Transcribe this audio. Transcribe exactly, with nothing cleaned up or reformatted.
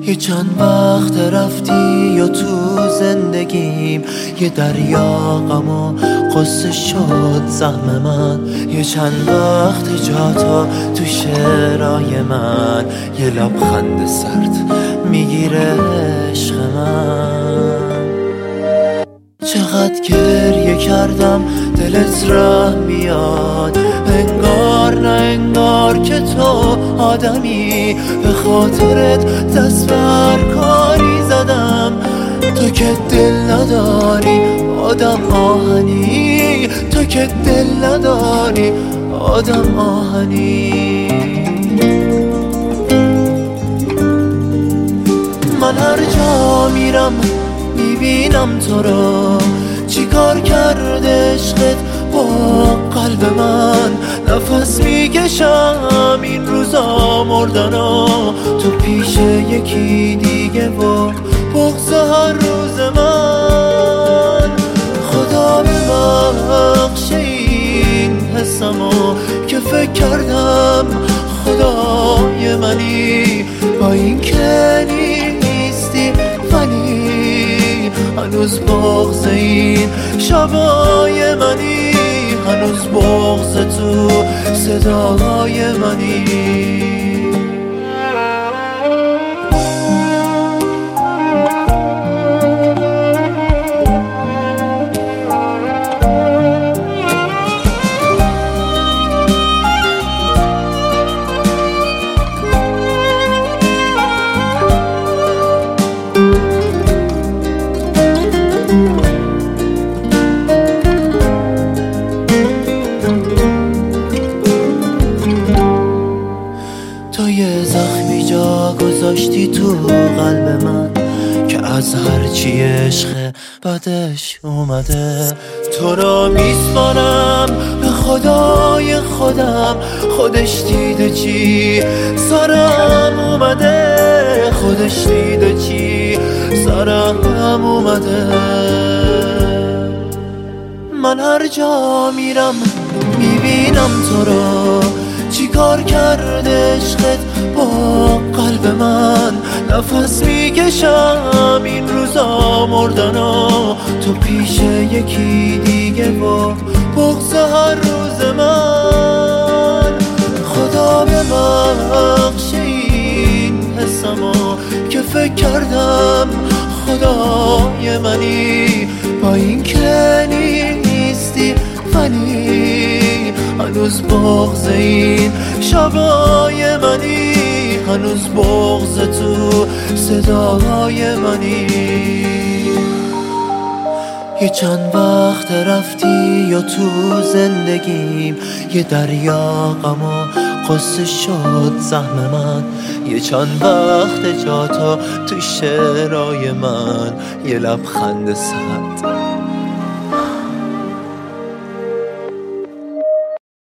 یه چند وقت رفتی یا تو زندگیم، یه دریا غم و قصه شد زخم من. یه چند وقت جاتا تو شعرهای من، یه لبخند سرد میگیره عشق من. چقدر گریه کردم دلت رحم میاد، انگار نه انگار که تو آدمی. به خاطرت دست بر کاری زدم، تو که دل نداری آدم آهنی، تو که دل نداری آدم آهنی. من هر جا میرم میبینم تو رو، چی کار کرده عشقت با قلب من. نفس میکشم این روزا مردنا، تو پیش یکی دیگه و بغض هر روز من. خدا ببخش این حسمو که فکر کردم خدای منی، با این که نیستی ولی هنوز بغض این شبای منی، هنوز بغض تو صدای منی. تو یه زخمی جا گذاشتی تو قلب من، که از هرچی عشق بعدش اومده. تو را میسپارم به خدای خودم، خودش دیده چی سرم اومده، خودش دیده چی سرم اومده. من هر جا میرم میبینم تو رو، چی کار کرده عشقت با قلب من. نفس میکشم این روزا مردنا، تو پیش یکی دیگه و بغض هر روز من. خدا ببخش این حسمو که فکر کردم خدای منی، با این که نیستی ولی هنوز بغض این شبای منی، هنوز بغض تو صدای منی. یه چند وقت رفتی یا تو زندگیم، یه دریا غم و قصه شد زخم من. یه چند وقت جاتا تو شعرهای من، یه لبخند سرد